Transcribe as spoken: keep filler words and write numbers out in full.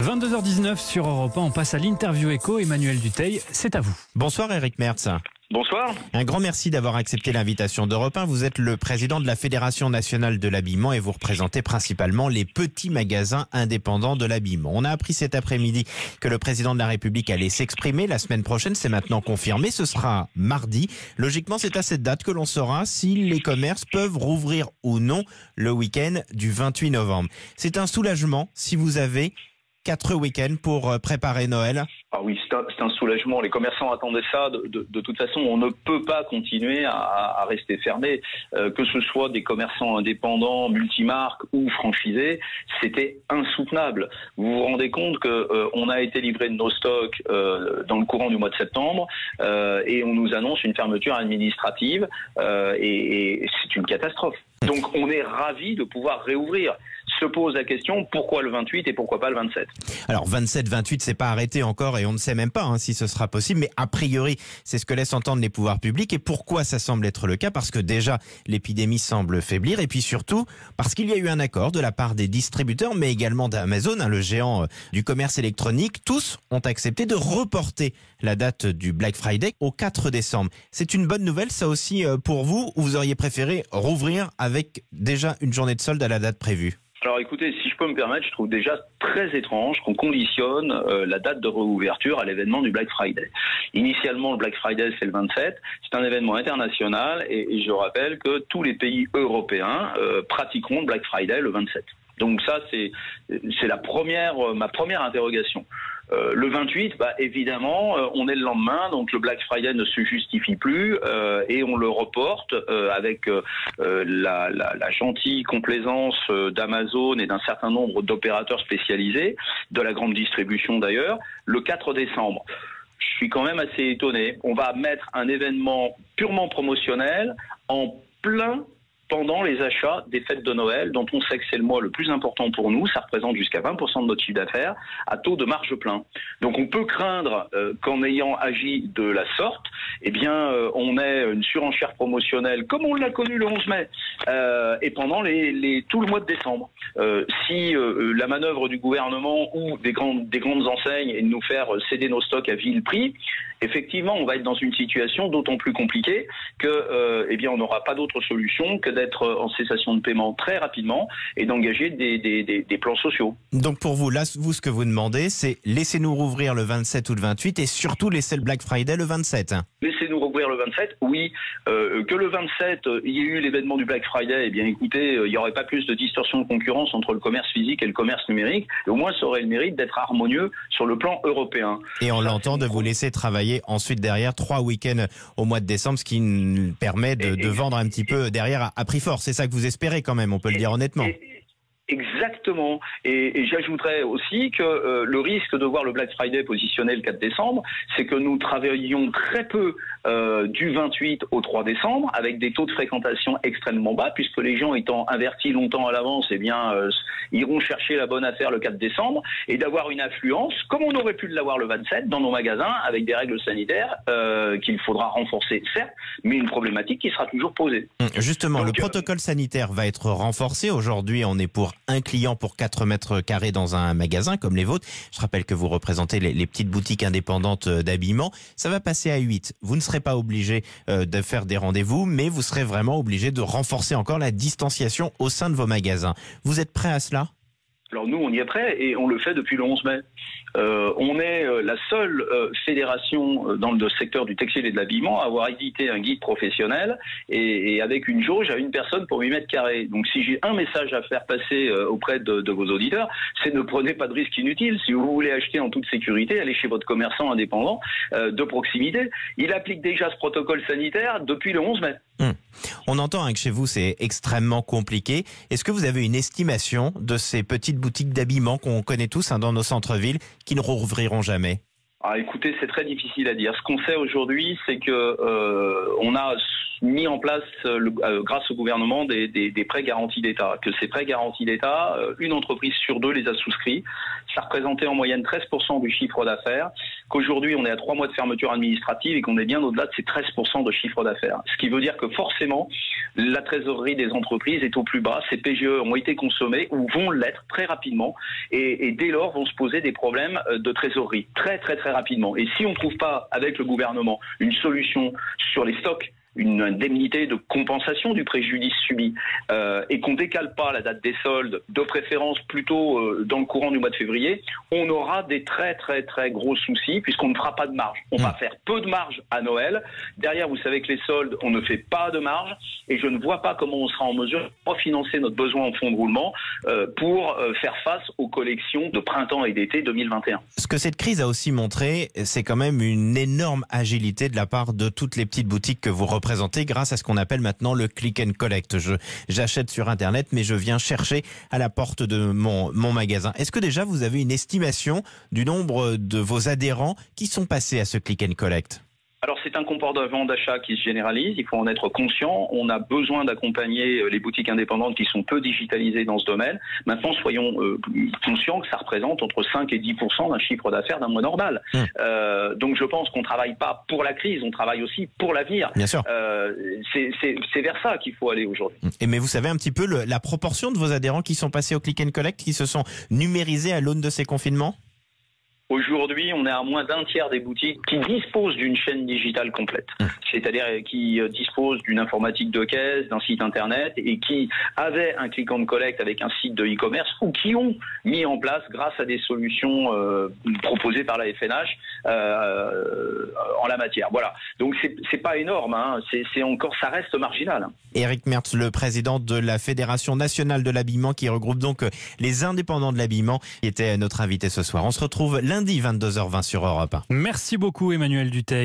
vingt-deux heures dix-neuf sur Europe un, on passe à l'interview éco. Emmanuel Dutheil, c'est à vous. Bonsoir Eric Mertz. Bonsoir. Un grand merci d'avoir accepté l'invitation d'Europe un. Vous êtes le président de la Fédération nationale de l'habillement et vous représentez principalement les petits magasins indépendants de l'habillement. On a appris cet après-midi que le président de la République allait s'exprimer la semaine prochaine. C'est maintenant confirmé. Ce sera mardi. Logiquement, c'est à cette date que l'on saura si les commerces peuvent rouvrir ou non le week-end du vingt-huit novembre. C'est un soulagement si vous avez quatre week-ends pour préparer Noël. Ah oui, c'est un, c'est un soulagement. Les commerçants attendaient ça. De, de, de toute façon, on ne peut pas continuer à, à rester fermé. Euh, que ce soit des commerçants indépendants, multimarques ou franchisés, c'était insoutenable. Vous vous rendez compte que euh, on a été livré de nos stocks euh, dans le courant du mois de septembre euh, et on nous annonce une fermeture administrative euh, et, et c'est une catastrophe. Donc on est ravis de pouvoir réouvrir. Se pose la question, pourquoi le vingt-huit et pourquoi pas le vingt-sept? Alors vingt-sept, vingt-huit, c'est pas arrêté encore et on ne sait même pas hein, si ce sera possible, mais a priori, c'est ce que laissent entendre les pouvoirs publics. Et pourquoi ça semble être le cas? Parce que déjà, l'épidémie semble faiblir et puis surtout, parce qu'il y a eu un accord de la part des distributeurs, mais également d'Amazon, hein, le géant du commerce électronique. Tous ont accepté de reporter la date du Black Friday au quatre décembre. C'est une bonne nouvelle, ça aussi, pour vous, ou vous auriez préféré rouvrir avec déjà une journée de solde à la date prévue? Alors écoutez, si je peux me permettre, je trouve déjà très étrange qu'on conditionne euh, la date de réouverture à l'événement du Black Friday. Initialement, le Black Friday, c'est le vingt-sept. C'est un événement international et, et je rappelle que tous les pays européens euh, pratiqueront le Black Friday le vingt-sept. Donc ça, c'est c'est la première, euh, ma première interrogation. Euh, le vingt-huit, bah, évidemment, euh, on est le lendemain, donc le Black Friday ne se justifie plus euh, et on le reporte euh, avec euh, la, la, la gentille complaisance euh, d'Amazon et d'un certain nombre d'opérateurs spécialisés, de la grande distribution d'ailleurs, le quatre décembre. Je suis quand même assez étonné. On va mettre un événement purement promotionnel en plein pendant les achats des fêtes de Noël, dont on sait que c'est le mois le plus important pour nous, ça représente jusqu'à vingt pour cent de notre chiffre d'affaires, à taux de marge plein. Donc on peut craindre euh, qu'en ayant agi de la sorte, eh bien euh, on ait une surenchère promotionnelle, comme on l'a connu le onze mai, euh, et pendant les, les, tout le mois de décembre. Euh, si euh, la manœuvre du gouvernement ou des grandes, des grandes enseignes est de nous faire céder nos stocks à vil prix, effectivement on va être dans une situation d'autant plus compliquée que euh, eh bien on n'aura pas d'autre solution que d'être en cessation de paiement très rapidement et d'engager des, des, des, des plans sociaux. Donc pour vous, là, vous, ce que vous demandez, c'est laissez-nous rouvrir le vingt-sept ou le vingt-huit et surtout laissez le Black Friday le vingt-sept. Laissez-nous rouvrir le vingt-sept, oui. Euh, que le vingt-sept, euh, il y ait eu l'événement du Black Friday, eh bien écoutez, euh, il n'y aurait pas plus de distorsion de concurrence entre le commerce physique et le commerce numérique. Et au moins, ça aurait le mérite d'être harmonieux sur le plan européen. Et on l'entend de vous laisser travailler ensuite derrière trois week-ends au mois de décembre, ce qui nous permet de, et, de vendre un petit et, peu derrière à, à prix fort. C'est ça que vous espérez quand même, on peut le dire honnêtement. Et, Exactement. Et, et j'ajouterais aussi que euh, le risque de voir le Black Friday positionné le quatre décembre, c'est que nous travaillions très peu euh, du vingt-huit au trois décembre, avec des taux de fréquentation extrêmement bas, puisque les gens étant avertis longtemps à l'avance, eh bien, euh, iront chercher la bonne affaire le quatre décembre, et d'avoir une affluence, comme on aurait pu l'avoir le vingt-sept, dans nos magasins, avec des règles sanitaires euh, qu'il faudra renforcer, certes, mais une problématique qui sera toujours posée. Justement, Donc, le protocole sanitaire va être renforcé. Aujourd'hui, on est pour un client pour quatre mètres carrés dans un magasin comme les vôtres. Je rappelle que vous représentez les, les petites boutiques indépendantes d'habillement. Ça va passer à huit. Vous ne serez pas obligé euh, de faire des rendez-vous, mais vous serez vraiment obligé de renforcer encore la distanciation au sein de vos magasins. Vous êtes prêt à cela ? Alors nous, on y est prêt et on le fait depuis le onze mai. Euh, on est euh, la seule euh, fédération euh, dans le secteur du textile et de l'habillement à avoir édité un guide professionnel et, et avec une jauge à une personne pour huit mètres carrés. Donc si j'ai un message à faire passer euh, auprès de, de vos auditeurs, c'est ne prenez pas de risques inutiles. Si vous voulez acheter en toute sécurité, allez chez votre commerçant indépendant euh, de proximité. Il applique déjà ce protocole sanitaire depuis le onze mai. Hum. On entend hein, que chez vous c'est extrêmement compliqué. Est-ce que vous avez une estimation de ces petites boutiques d'habillement qu'on connaît tous hein, dans nos centres-villes qui ne rouvriront jamais ? Ah, écoutez, c'est très difficile à dire. Ce qu'on sait aujourd'hui, c'est que euh, on a mis en place, le, euh, grâce au gouvernement, des, des, des prêts garantis d'État. Que ces prêts garantis d'État, euh, une entreprise sur deux les a souscrits. Ça représentait en moyenne treize pour cent du chiffre d'affaires. Qu'aujourd'hui, on est à trois mois de fermeture administrative et qu'on est bien au-delà de ces treize pour cent de chiffre d'affaires. Ce qui veut dire que forcément, La trésorerie des entreprises est au plus bas. Ces P G E ont été consommés ou vont l'être très rapidement. Et, et dès lors, vont se poser des problèmes de trésorerie très, très, très rapidement. Et si on ne trouve pas, avec le gouvernement, une solution sur les stocks, une indemnité de compensation du préjudice subi, euh, et qu'on décale pas la date des soldes, de préférence plutôt euh, dans le courant du mois de février, on aura des très très très gros soucis puisqu'on ne fera pas de marge. On mmh. va faire peu de marge à Noël. Derrière, vous savez que les soldes, on ne fait pas de marge et je ne vois pas comment on sera en mesure de refinancer notre besoin en fonds de roulement euh, pour euh, faire face aux collections de printemps et d'été deux mille vingt et un. Ce que cette crise a aussi montré, c'est quand même une énorme agilité de la part de toutes les petites boutiques que vous représentez présenté grâce à ce qu'on appelle maintenant le click and collect. Je, j'achète sur Internet, mais je viens chercher à la porte de mon, mon magasin. Est-ce que déjà vous avez une estimation du nombre de vos adhérents qui sont passés à ce click and collect ? Alors c'est un comportement d'achat qui se généralise, il faut en être conscient. On a besoin d'accompagner les boutiques indépendantes qui sont peu digitalisées dans ce domaine. Maintenant, soyons euh, conscients que ça représente entre cinq et dix pour cent d'un chiffre d'affaires d'un mois normal. Mmh. Euh, donc je pense qu'on ne travaille pas pour la crise, on travaille aussi pour l'avenir. Bien sûr. Euh, c'est, c'est, c'est vers ça qu'il faut aller aujourd'hui. Et mais vous savez un petit peu le, la proportion de vos adhérents qui sont passés au click and collect, qui se sont numérisés à l'aune de ces confinements ? Aujourd'hui, on est à moins d'un tiers des boutiques qui disposent d'une chaîne digitale complète. Mmh. C'est-à-dire qui disposent d'une informatique de caisse, d'un site internet et qui avaient un click and collect avec un site de e-commerce ou qui ont mis en place grâce à des solutions euh, proposées par la F N H euh, en la matière. Voilà. Donc c'est, c'est pas énorme, hein. c'est, c'est encore, ça reste marginal. Éric Mertz, le président de la Fédération nationale de l'habillement qui regroupe donc les indépendants de l'habillement, qui était notre invité ce soir. On se retrouve lundi vingt-deux heures vingt sur Europe un. Merci beaucoup Emmanuel Dutheil.